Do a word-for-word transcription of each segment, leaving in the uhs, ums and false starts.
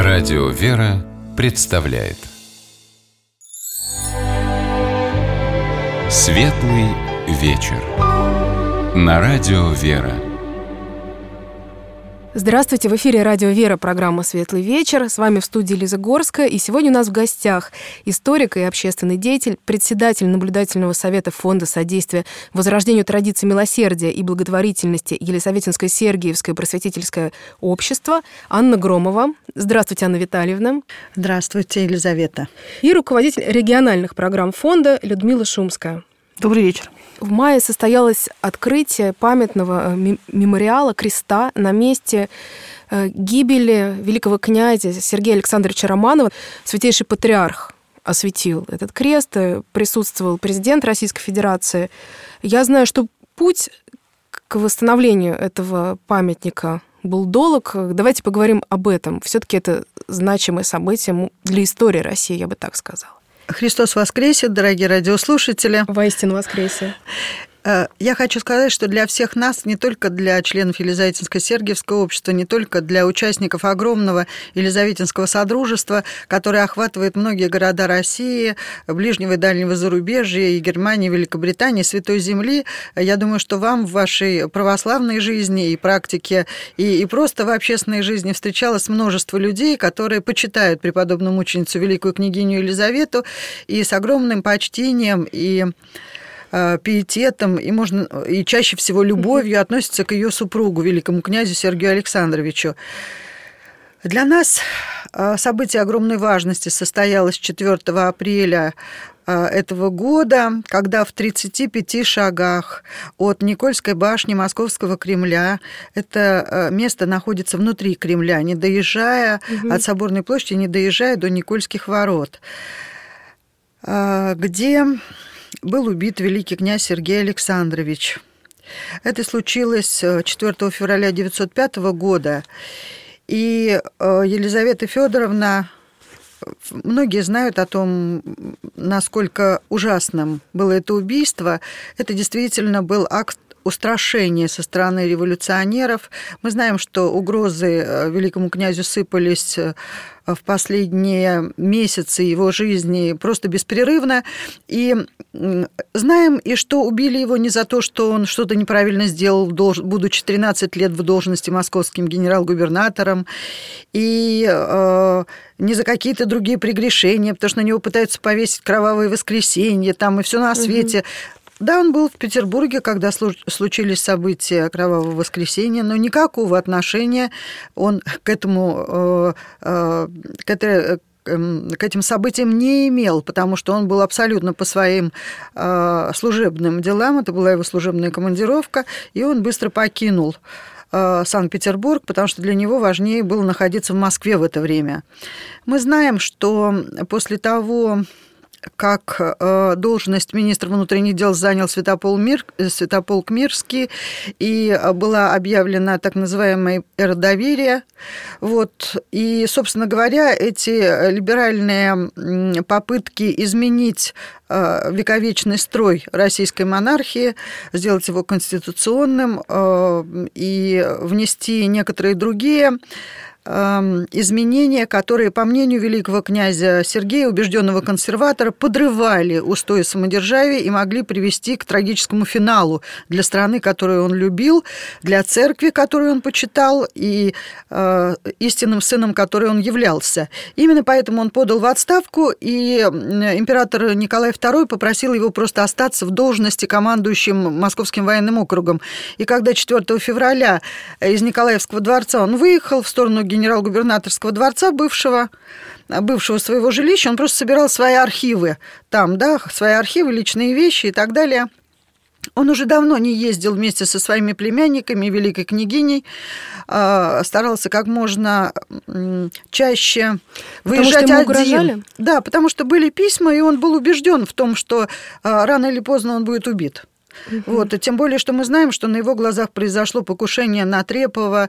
Радио «Вера» представляет Светлый вечер на Радио «Вера». Здравствуйте, в эфире Радио «Вера», программа «Светлый вечер». С вами в студии Лиза Горская, и сегодня у нас в гостях историк и общественный деятель, председатель наблюдательного совета Фонда содействия возрождению традиций милосердия и благотворительности Елисаветинско-Сергиевское просветительское общество Анна Громова. Здравствуйте, Анна Витальевна. Здравствуйте, Елизавета. И руководитель региональных программ фонда Людмила Шумская. Добрый вечер. В мае состоялось открытие памятного мемориала креста на месте гибели великого князя Сергея Александровича Романова. Святейший патриарх осветил этот крест, присутствовал президент Российской Федерации. Я знаю, что путь к восстановлению этого памятника был долг. Давайте поговорим об этом. Все-таки это значимое событие для истории России, я бы так сказала. Христос воскресе, дорогие радиослушатели. Воистину воскресе. Я хочу сказать, что для всех нас, не только для членов Елизаветинско-Сергиевского общества, не только для участников огромного Елизаветинского содружества, которое охватывает многие города России, ближнего и дальнего зарубежья, и Германии, и Великобритании, Святой Земли, я думаю, что вам в вашей православной жизни и практике, и, и просто в общественной жизни встречалось множество людей, которые почитают преподобную мученицу великую княгиню Елизавету и с огромным почтением и пиететом и, можно, и чаще всего любовью относятся к ее супругу, великому князю Сергию Александровичу. Для нас событие огромной важности состоялось четвёртого апреля этого года, когда в тридцати пяти шагах от Никольской башни Московского Кремля, это место находится внутри Кремля, не доезжая угу. от Соборной площади, не доезжая до Никольских ворот, где был убит великий князь Сергей Александрович. Это случилось четвёртого февраля девятьсот пятого года. И Елизавета Федоровна, многие знают о том, насколько ужасным было это убийство. Это действительно был акт устрашения со стороны революционеров. Мы знаем, что угрозы великому князю сыпались в последние месяцы его жизни просто беспрерывно. И знаем, и что убили его не за то, что он что-то неправильно сделал, будучи тринадцать лет в должности московским генерал-губернатором, и э, не за какие-то другие прегрешения, потому что на него пытаются повесить кровавое воскресенье, там и все на свете. Угу. Да, он был в Петербурге, когда случились события Кровавого воскресенья, но никакого отношения он к этому, к этой, к этим событиям не имел, потому что он был абсолютно по своим служебным делам, это была его служебная командировка, и он быстро покинул Санкт-Петербург, потому что для него важнее было находиться в Москве в это время. Мы знаем, что после того, как должность министра внутренних дел занял Святополк, Мир, Святополк Мирский, и была объявлена так называемая эра доверия. Вот. И, собственно говоря, эти либеральные попытки изменить вековечный строй российской монархии, сделать его конституционным и внести некоторые другие изменения, которые, по мнению великого князя Сергея, убежденного консерватора, подрывали устои самодержавия и могли привести к трагическому финалу для страны, которую он любил, для церкви, которую он почитал, и э, истинным сыном, который он являлся. Именно поэтому он подал в отставку, и император Николай второй попросил его просто остаться в должности командующим Московским военным округом. И когда четвёртого февраля из Николаевского дворца он выехал в сторону генерал-губернаторского дворца, бывшего, бывшего своего жилища, он просто собирал свои архивы там, да, свои архивы, личные вещи и так далее. Он уже давно не ездил вместе со своими племянниками, великой княгиней, старался как можно чаще выезжать потому что ему один. угрожали? Да, потому что были письма, и он был убежден в том, что рано или поздно он будет убит. Угу. Вот, и тем более, что мы знаем, что на его глазах произошло покушение на Трепова,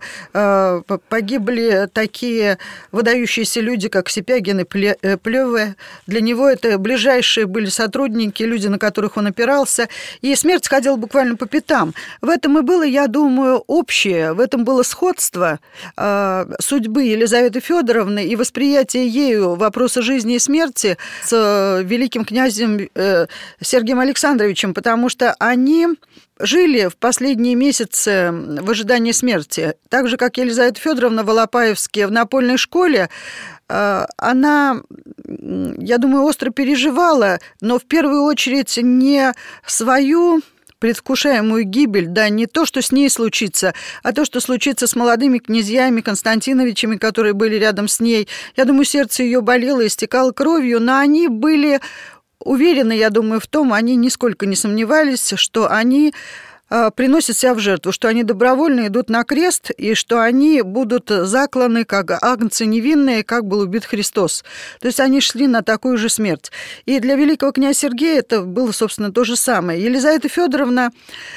погибли такие выдающиеся люди, как Сипягин и Плёве. Для него это ближайшие были сотрудники, люди, на которых он опирался, и смерть ходила буквально по пятам. В этом и было, я думаю, общее, в этом было сходство судьбы Елизаветы Федоровны и восприятие ею вопроса жизни и смерти с великим князем Сергием Александровичем, потому что они жили в последние месяцы в ожидании смерти. Так же, как Елизавета Федоровна в Алапаевске в напольной школе, она, я думаю, остро переживала, но в первую очередь не свою предвкушаемую гибель, да, не то, что с ней случится, а то, что случится с молодыми князьями Константиновичами, которые были рядом с ней. Я думаю, сердце ее болело, истекало кровью, но они были уверены, я думаю, в том, они нисколько не сомневались, что они приносят себя в жертву, что они добровольно идут на крест, и что они будут закланы, как агнцы невинные, как был убит Христос. То есть они шли на такую же смерть. И для великого князя Сергея это было, собственно, то же самое. Елизавета Федоровна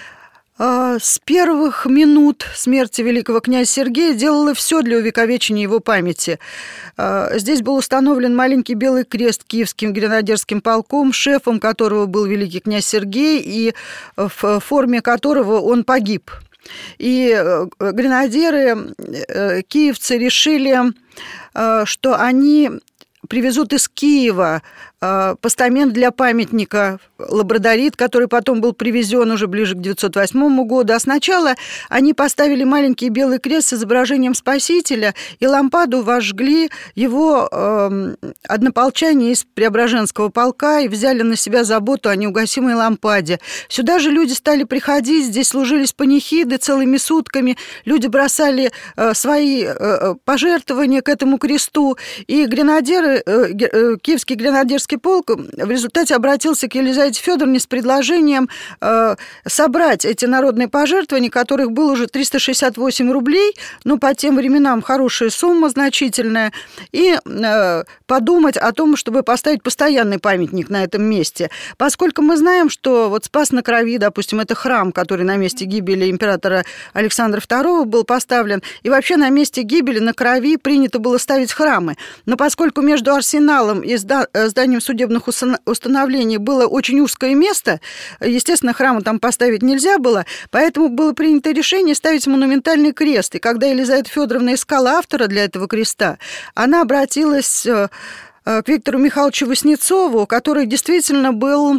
с первых минут смерти великого князя Сергея делала все для увековечения его памяти. Здесь был установлен маленький белый крест Киевским гренадерским полком, шефом которого был великий князь Сергей, и в форме которого он погиб. И гренадеры, киевцы, решили, что они привезут из Киева постамент для памятника Лабрадорит, который потом был привезен уже ближе к девятьсот восьмому году. А сначала они поставили маленький белый крест с изображением Спасителя, и лампаду возжгли его э, однополчане из Преображенского полка и взяли на себя заботу о неугасимой лампаде. Сюда же люди стали приходить, здесь служились панихиды целыми сутками, люди бросали э, свои э, пожертвования к этому кресту, и гренадеры, э, э, Киевский гренадерский полк в результате обратился к Елизавете Федоровне с предложением э, собрать эти народные пожертвования, которых было уже триста шестьдесят восемь рублей, ну, по тем временам хорошая сумма, значительная, и э, подумать о том, чтобы поставить постоянный памятник на этом месте. Поскольку мы знаем, что вот Спас на Крови, допустим, это храм, который на месте гибели императора Александра второго был поставлен, и вообще на месте гибели на Крови принято было ставить храмы. Но поскольку между арсеналом и зданием судебных установлений было очень узкое место, естественно, храма там поставить нельзя было, поэтому было принято решение ставить монументальный крест. И когда Елизавета Федоровна искала автора для этого креста, она обратилась к Виктору Михайловичу Васнецову, который действительно был,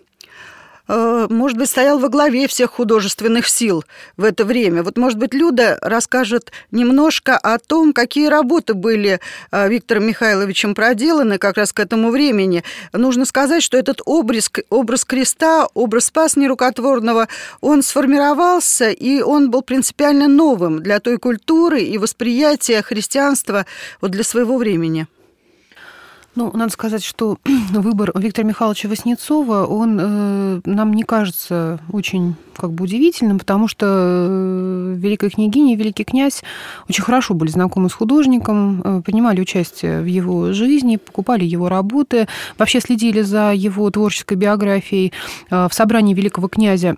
может быть, стоял во главе всех художественных сил в это время. Вот, может быть, Люда расскажет немножко о том, какие работы были Виктором Михайловичем проделаны как раз к этому времени. Нужно сказать, что этот образ, образ креста, образ Спаса нерукотворного, он сформировался, и он был принципиально новым для той культуры и восприятия христианства вот для своего времени. Ну, надо сказать, что выбор Виктора Михайловича Васнецова, он э, нам не кажется очень как бы удивительным, потому что э, великая княгиня и великий князь очень хорошо были знакомы с художником, э, принимали участие в его жизни, покупали его работы, вообще следили за его творческой биографией. Э, в собрании великого князя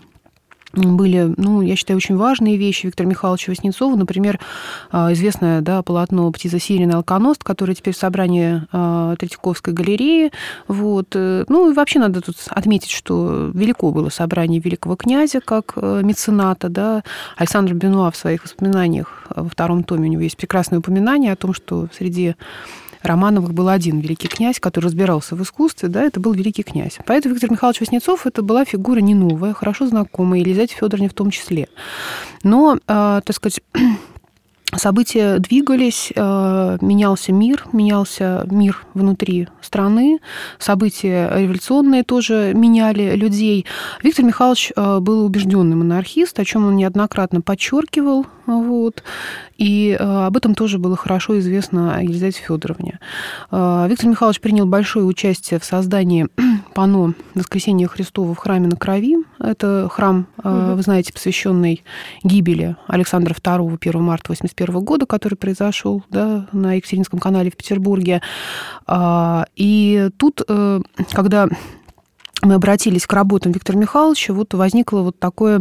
были, ну, я считаю, очень важные вещи Виктора Михайловича Васнецова. Например, известное, да, полотно «Птица Сирена и алконост», которое теперь в собрании Третьяковской галереи. Вот. Ну, и вообще надо тут отметить, что велико было собрание великого князя как мецената. Да. Александр Бенуа в своих воспоминаниях во втором томе, у него есть прекрасное упоминание о том, что среди Романовых был один великий князь, который разбирался в искусстве, да, это был великий князь. Поэтому Виктор Михайлович Васнецов это была фигура не новая, хорошо знакомая, Елизавете Федоровне в том числе. Но, э, так сказать, события двигались, менялся мир, менялся мир внутри страны, события революционные тоже меняли людей. Виктор Михайлович был убежденный монархист, о чем он неоднократно подчеркивал, вот, и об этом тоже было хорошо известно Елизавете Федоровне. Виктор Михайлович принял большое участие в создании панно Воскресения Христова в храме на Крови. Это храм, угу. вы знаете, посвященный гибели Александра второго первого марта восемьдесят первого года, который произошел, да, на Екатерининском канале в Петербурге. И тут, когда мы обратились к работам Виктора Михайловича, вот возникло вот такое...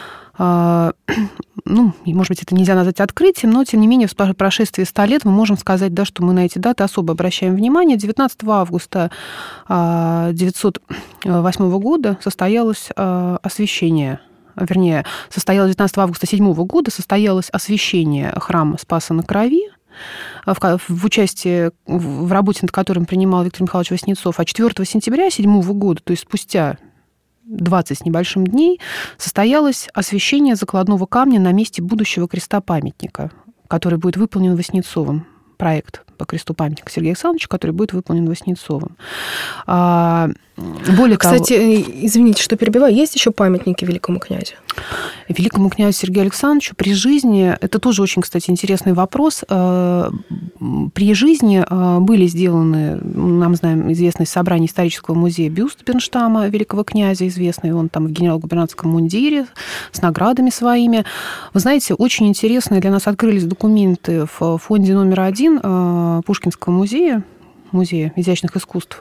Ну, может быть, это нельзя назвать открытием, но, тем не менее, в прошествии ста лет мы можем сказать, да, что мы на эти даты особо обращаем внимание. девятнадцатого августа девятьсот восьмого года состоялось освящение, вернее, состоялось девятнадцатого августа седьмого года состоялось освящение храма Спаса на Крови, в, в участии в работе, над которым принимал Виктор Михайлович Васнецов, а четвёртого сентября седьмого года, то есть спустя двадцать с небольшим дней, состоялось освящение закладного камня на месте будущего креста-памятника, который будет выполнен Васнецовым. Проект по кресту памятника Сергея Александровича, который будет выполнен Васнецовым. А, более Кстати, того... извините, что перебиваю, есть еще памятники великому князю? Великому князю Сергею Александровичу при жизни, это тоже очень, кстати, интересный вопрос, при жизни были сделаны, нам знаем, известное собрание исторического музея бюст Бернштама, великого князя, известный, он там в генерал-губернаторском мундире с наградами своими. Вы знаете, очень интересные для нас открылись документы в фонде номер один Пушкинского музея, Музея изящных искусств,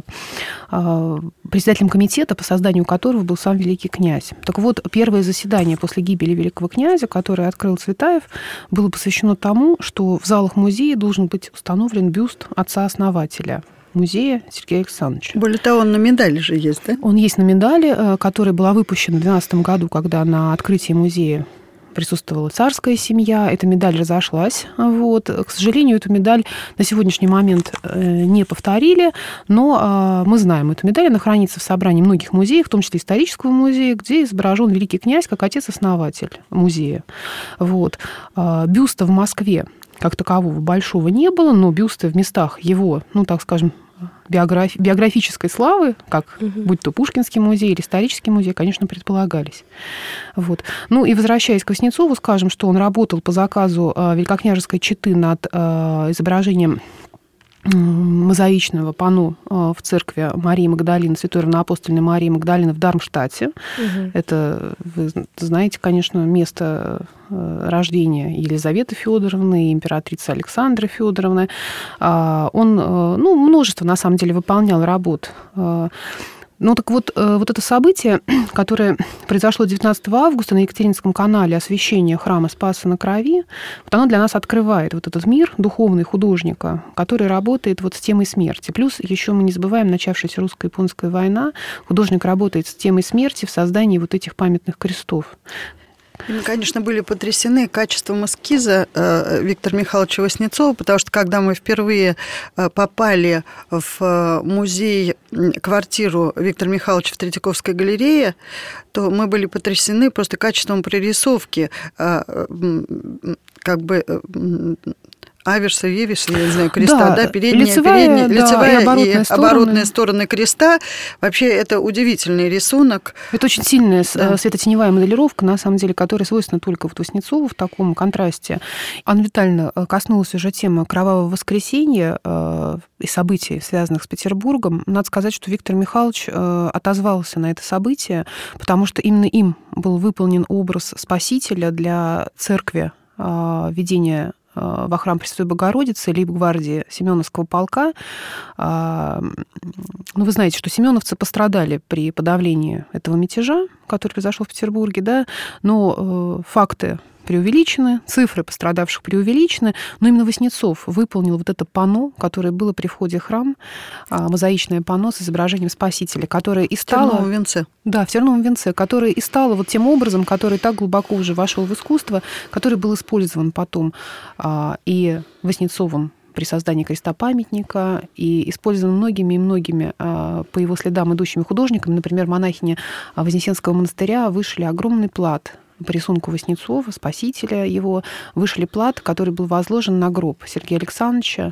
председателем комитета, по созданию которого был сам великий князь. Так вот, первое заседание после гибели великого князя, которое открыл Цветаев, было посвящено тому, что в залах музея должен быть установлен бюст отца-основателя музея Сергея Александровича. Более того, он на медали же есть, да? Он есть на медали, которая была выпущена в две тысячи двенадцатом году, когда на открытии музея присутствовала царская семья, эта медаль разошлась. Вот. К сожалению, эту медаль на сегодняшний момент не повторили, но мы знаем эту медаль, она хранится в собрании многих музеев, в том числе исторического музея, где изображен великий князь как отец-основатель музея. Вот. Бюста в Москве как такового большого не было, но бюсты в местах его, ну, так скажем, биограф... биографической славы, как угу. будь то Пушкинский музей или исторический музей, конечно, предполагались. Вот. Ну и возвращаясь к Васнецову, скажем, что он работал по заказу великокняжеской четы над изображением мозаичного панно в церкви Марии Магдалины, Святой Равноапостольной Марии Магдалины в Дармштадте. Угу. Это, вы знаете, конечно, место рождения Елизаветы Федоровны и императрицы Александры Федоровны. Он, ну, множество, на самом деле, выполнял работ. Ну, так вот, вот это событие, которое произошло девятнадцатого августа на Екатерининском канале, освящение храма Спаса на Крови, вот оно для нас открывает вот этот мир духовный художника, который работает вот с темой смерти. Плюс еще мы не забываем начавшаяся русско-японская война. Художник работает с темой смерти в создании вот этих памятных крестов. Мы, конечно, были потрясены качеством эскиза Виктора Михайловича Васнецова, потому что когда мы впервые попали в музей, квартиру Виктора Михайловича в Третьяковской галерее, то мы были потрясены просто качеством прорисовки, как бы... аверса, евиса, я не знаю, креста, да, да передняя, лицевая, передняя, да, лицевая и оборотные, и стороны. оборотные стороны креста. Вообще это удивительный рисунок. Это очень сильная да. светотеневая моделировка, на самом деле, которая свойственна только вот Васнецову в таком контрасте. Анна Витальевна коснулась уже темы Кровавого воскресенья и событий, связанных с Петербургом. Надо сказать, что Виктор Михайлович отозвался на это событие, потому что именно им был выполнен образ Спасителя для церкви, введения во храм Пресвятой Богородицы, лейб-гвардии Семеновского полка. Ну, вы знаете, что семеновцы пострадали при подавлении этого мятежа, который произошел в Петербурге, да, но факты преувеличены, цифры пострадавших преувеличены, но именно Васнецов выполнил вот это панно, которое было при входе в храм, мозаичное панно с изображением Спасителя, которое и стало... В терновом венце. Да, в терновом венце, которое и стало вот тем образом, который так глубоко уже вошел в искусство, который был использован потом и Васнецовым при создании креста-памятника и использован многими и многими по его следам идущими художниками. Например, монахини Вознесенского монастыря вышили огромный плат по рисунку Васнецова, Спасителя его, вышли плат, который был возложен на гроб Сергея Александровича,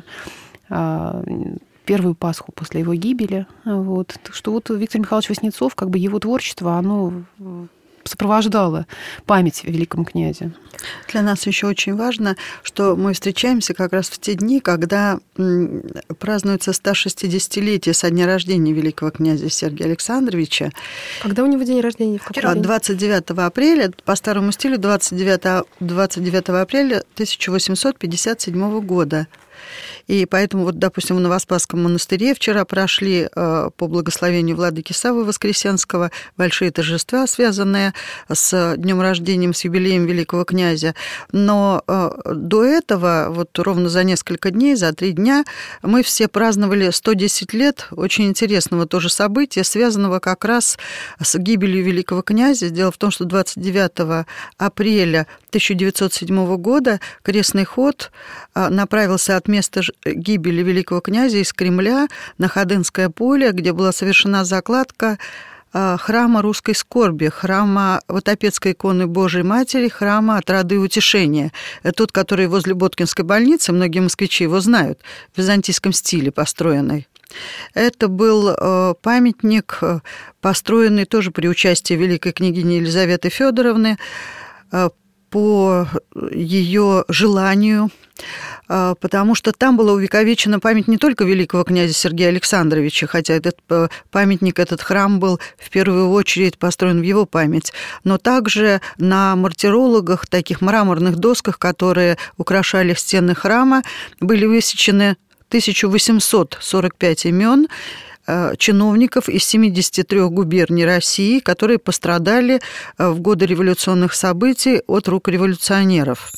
первую Пасху после его гибели. Вот. Так что вот Виктор Михайлович Васнецов, как бы его творчество, оно сопровождало память о великом князе. Для нас еще очень важно, что мы встречаемся как раз в те дни, когда празднуется сто шестидесятилетие со дня рождения великого князя Сергия Александровича. Когда у него день рождения? двадцать девятого апреля, по старому стилю, двадцать девятого апреля тысяча восемьсот пятьдесят седьмого года. И поэтому, вот, допустим, в Новоспасском монастыре вчера прошли по благословению владыки Саввы Воскресенского большие торжества, связанные с днем рождения, с юбилеем великого князя. Но до этого, вот ровно за несколько дней, за три дня, мы все праздновали сто десять лет очень интересного тоже события, связанного как раз с гибелью великого князя. Дело в том, что двадцать девятого апреля тысяча девятьсот седьмого года крестный ход направился от места гибели великого князя из Кремля на Ходынское поле, где была совершена закладка храма Русской Скорби, храма Вотопецкой иконы Божией Матери, храма Отрады Утешения. Это тот, который возле Боткинской больницы, многие москвичи его знают, в византийском стиле построенный. Это был памятник, построенный тоже при участии великой княгини Елизаветы Федоровны, по ее желанию, потому что там была увековечена память не только великого князя Сергея Александровича, хотя этот памятник, этот храм был в первую очередь построен в его память, но также на мартирологах, таких мраморных досках, которые украшали стены храма, были высечены тысяча восемьсот сорок пять имен чиновников из семидесяти трёх губерний России, которые пострадали в годы революционных событий от рук революционеров.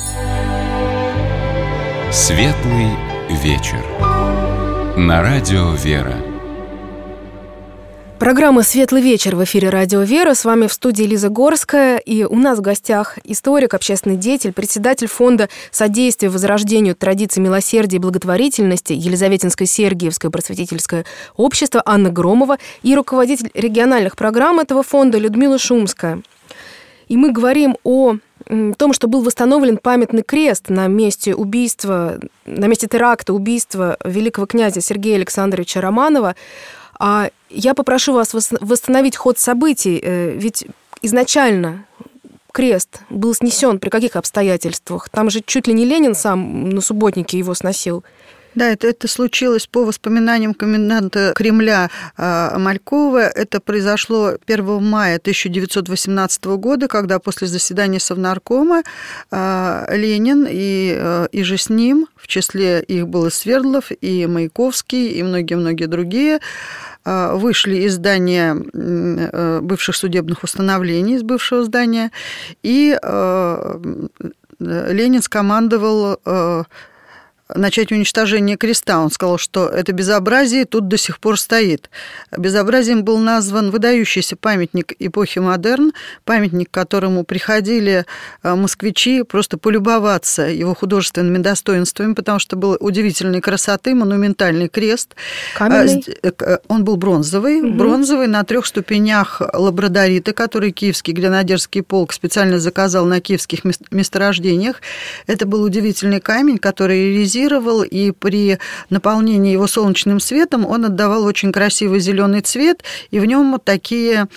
Светлый вечер. На радио «Вера». Программа «Светлый вечер» в эфире «Радио Вера». С вами в студии Лиза Горская. И у нас в гостях историк, общественный деятель, председатель фонда содействия возрождению традиций милосердия и благотворительности Елизаветинское Сергиевское просветительское общество Анна Громова и руководитель региональных программ этого фонда Людмила Шумская. И мы говорим о том, что был восстановлен памятный крест на месте убийства, на месте теракта, убийства великого князя Сергея Александровича Романова. А я попрошу вас восстановить ход событий, ведь изначально крест был снесен при каких обстоятельствах? Там же чуть ли не Ленин сам на субботнике его сносил. Да, это, это случилось по воспоминаниям коменданта Кремля э, Малькова. Это произошло первого мая тысяча девятьсот восемнадцатого года, когда после заседания Совнаркома э, Ленин и, э, и же с ним, в числе их был и Свердлов, и Маяковский, и многие-многие другие, э, вышли из здания э, бывших судебных установлений, из бывшего здания, и э, Ленин скомандовал э, начать уничтожение креста. Он сказал, что это безобразие тут до сих пор стоит. Безобразием был назван выдающийся памятник эпохи модерн, памятник, к которому приходили москвичи просто полюбоваться его художественными достоинствами, потому что был удивительной красоты, монументальный крест. Каменный? Он был бронзовый, угу. бронзовый на трех ступенях лабрадорита, который Киевский гренадерский полк специально заказал на киевских месторождениях. Это был удивительный камень, который резервировал, и при наполнении его солнечным светом он отдавал очень красивый зеленый цвет, и в нем вот такие,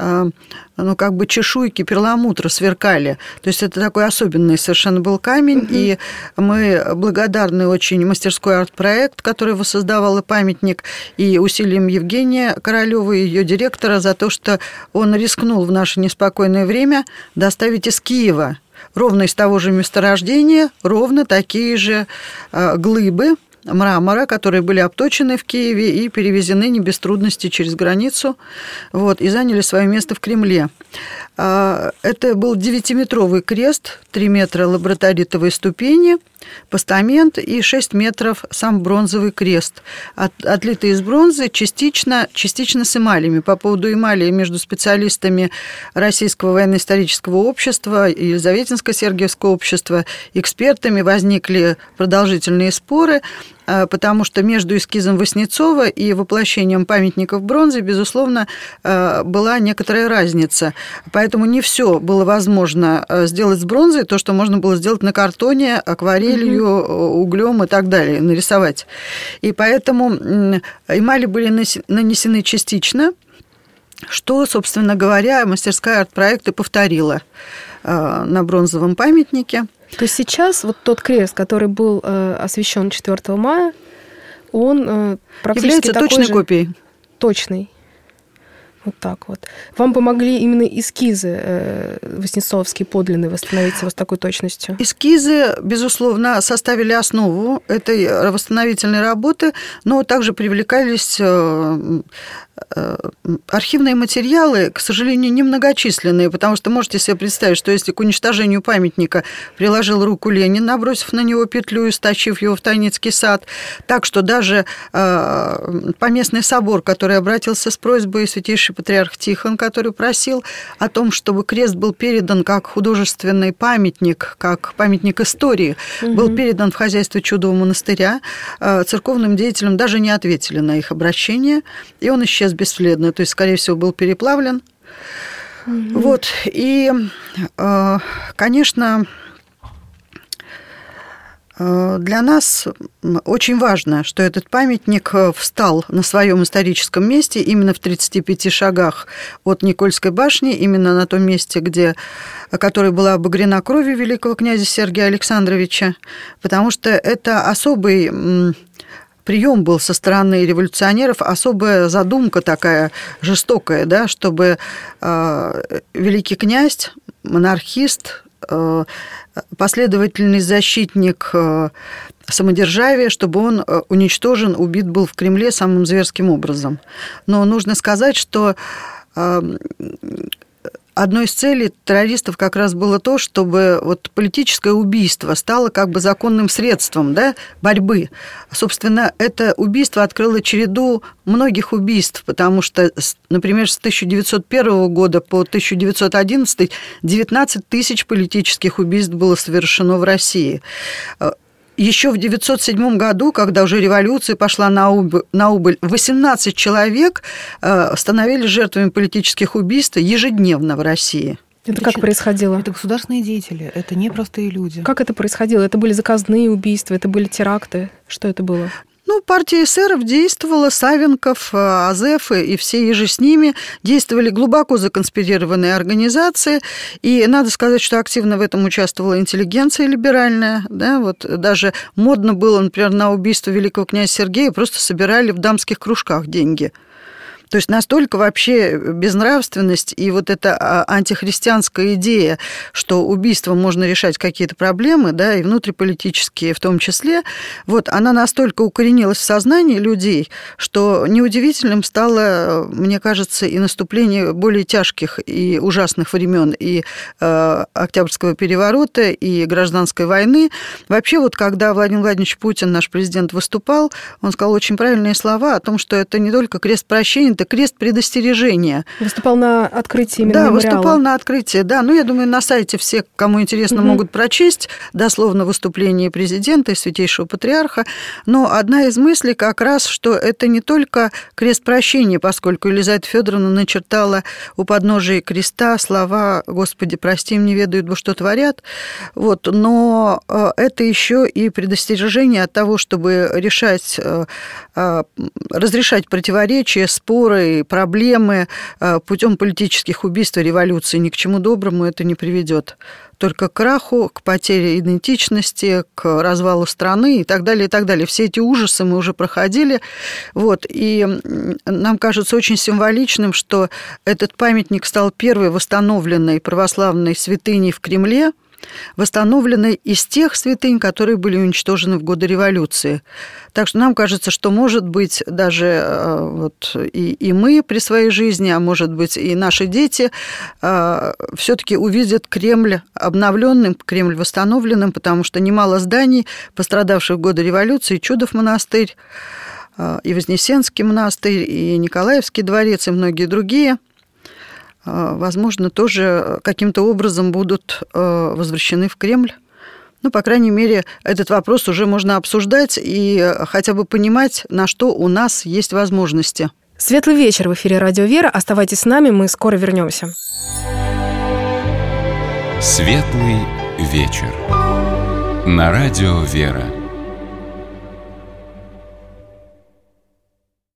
ну, как бы чешуйки перламутра сверкали. То есть это такой особенный совершенно был камень, угу. и мы благодарны очень мастерской арт-проект, который воссоздавал и памятник, и усилиям Евгения Королёва, ее директора, за то, что он рискнул в наше неспокойное время доставить из Киева ровно из того же месторождения, ровно такие же э, глыбы мрамора, которые были обточены в Киеве и перевезены не без трудностей через границу, вот, и заняли свое место в Кремле. Э, это был девятиметровый крест, три метра лабрадоритовой ступени, постамент и шесть метров сам бронзовый крест, от, отлитый из бронзы частично, частично с эмалями. По поводу эмали между специалистами Российского военно-исторического общества и Елизаветинского Сергиевского общества, экспертами возникли продолжительные споры, потому что между эскизом Васнецова и воплощением памятников бронзы, безусловно, была некоторая разница. Поэтому не все было возможно сделать с бронзой, то, что можно было сделать на картоне, акварелью, углем и так далее, нарисовать. И поэтому эмали были нанесены частично, что, собственно говоря, мастерская арт-проекты повторила на бронзовом памятнике. То есть сейчас вот тот крест, который был освящен четвёртого мая, он практически является такой точной же, копией. Точный. Вот так вот. Вам помогли именно эскизы э, воснецовские, подлинные, восстановить его с такой точностью? Эскизы, безусловно, составили основу этой восстановительной работы, но также привлекались э, э, архивные материалы, к сожалению, немногочисленные, потому что можете себе представить, что если к уничтожению памятника приложил руку Ленин, набросив на него петлю и стащив его в Тайницкий сад, так что даже э, Поместный собор, который обратился с просьбой, святейший патриарх Тихон, который просил о том, чтобы крест был передан как художественный памятник, как памятник истории, угу. был передан в хозяйство Чудового монастыря, церковным деятелям даже не ответили на их обращение, и он исчез бесследно, то есть, скорее всего, был переплавлен. Угу. Вот, и, конечно, для нас очень важно, что этот памятник встал на своем историческом месте именно в тридцати пяти шагах от Никольской башни, именно на том месте, где, которая была обогрена кровью великого князя Сергия Александровича, потому что это особый прием был со стороны революционеров, особая задумка такая жестокая, да, чтобы великий князь, монархист, последовательный защитник самодержавия, чтобы он уничтожен, убит был в Кремле самым зверским образом. Но нужно сказать, что одной из целей террористов как раз было то, чтобы вот политическое убийство стало как бы законным средством, да, борьбы. Собственно, это убийство открыло череду многих убийств, потому что, например, с тысяча девятьсот первого года по тысяча девятьсот одиннадцатый девятнадцать тысяч политических убийств было совершено в России. Еще в девятьсот седьмом году, когда уже революция пошла на убыль, на убыль восемнадцать человек становились жертвами политических убийств ежедневно в России. Это как происходило? Это государственные деятели, это не простые люди. Как это происходило? Это были заказные убийства, это были теракты? Что это было? Ну, партия эсеров действовала, Савенков, Азефы и все еже с ними действовали глубоко законспирированные организации, и надо сказать, что активно в этом участвовала интеллигенция либеральная, да, вот даже модно было, например, на убийство великого князя Сергея просто собирали в дамских кружках деньги. То есть настолько вообще безнравственность и вот эта антихристианская идея, что убийством можно решать какие-то проблемы, да, и внутриполитические в том числе, вот она настолько укоренилась в сознании людей, что неудивительным стало, мне кажется, и наступление более тяжких и ужасных времен и э, Октябрьского переворота, и гражданской войны. Вообще вот когда Владимир Владимирович Путин, наш президент, выступал, он сказал очень правильные слова о том, что это не только крест прощения, это крест предостережения. Выступал на открытии именно Да, мемориала. выступал на открытии, да. Ну, я думаю, на сайте все, кому интересно, угу. могут прочесть дословно выступление президента и святейшего патриарха. Но одна из мыслей как раз, что это не только крест прощения, поскольку Елизавета Федоровна начертала у подножия креста слова «Господи, прости, им не ведают, бо что творят». Вот, но это еще и предостережение от того, чтобы решать, разрешать противоречия, споры, проблемы путем политических убийств и революции. Ни к чему доброму это не приведет. Только к краху, к потере идентичности, к развалу страны и так далее, и так далее. Все эти ужасы мы уже проходили. Вот. И нам кажется очень символичным, что этот памятник стал первой восстановленной православной святыней в Кремле, восстановленной из тех святынь, которые были уничтожены в годы революции. Так что нам кажется, что, может быть, даже вот и, и мы при своей жизни, а может быть, и наши дети все-таки увидят Кремль обновленным, Кремль восстановленным, потому что немало зданий, пострадавших в годы революции, Чудов монастырь, и Вознесенский монастырь, и Николаевский дворец, и многие другие, возможно, тоже каким-то образом будут возвращены в Кремль. Ну, по крайней мере, этот вопрос уже можно обсуждать и хотя бы понимать, на что у нас есть возможности. Светлый вечер в эфире «Радио Вера». Оставайтесь с нами, мы скоро вернемся. Светлый вечер на «Радио Вера».